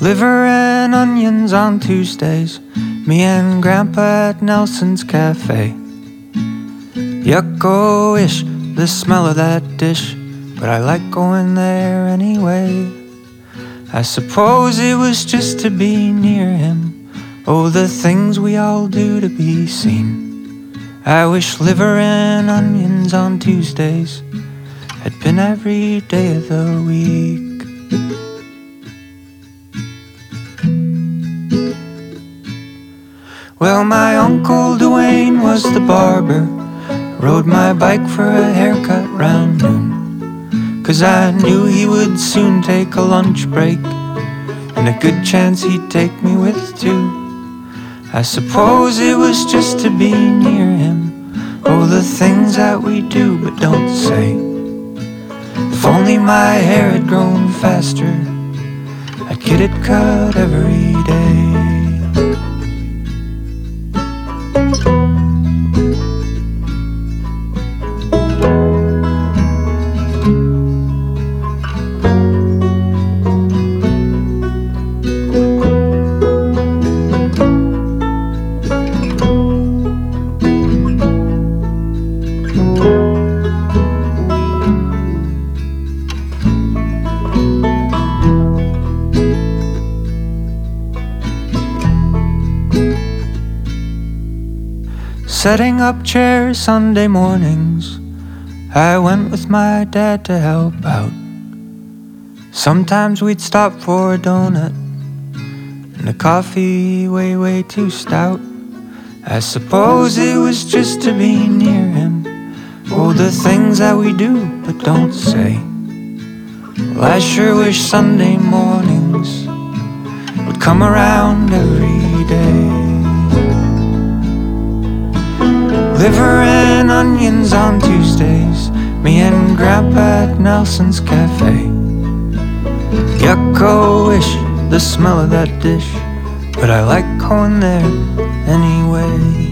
Liver and onions on Tuesdays, me and Grandpa at Nelson's Cafe. Yucko-ish, the smell of that dish, but I like going there anyway. I suppose it was just to be near him. Oh, the things we all do to be seen. I wish liver and onions on Tuesdays had been every day of the week. Well, my Uncle Dwayne was the barber, rode my bike for a haircut round noon, 'cause I knew he would soon take a lunch break, and a good chance he'd take me with too. I suppose it was just to be near him. Oh, the things that we do but don't say. If only my hair had grown faster, I'd get it cut every day. Setting up chairs Sunday mornings, I went with my dad to help out. Sometimes we'd stop for a donut and a coffee way too stout. I suppose it was just to be near him. Oh, the things that we do but don't say. Well, I sure wish Sunday mornings would come around every day. Liver and onions on Tuesdays, me and Grandpa at Nelson's Cafe. Yucko-ish, the smell of that dish, but I like going there anyway.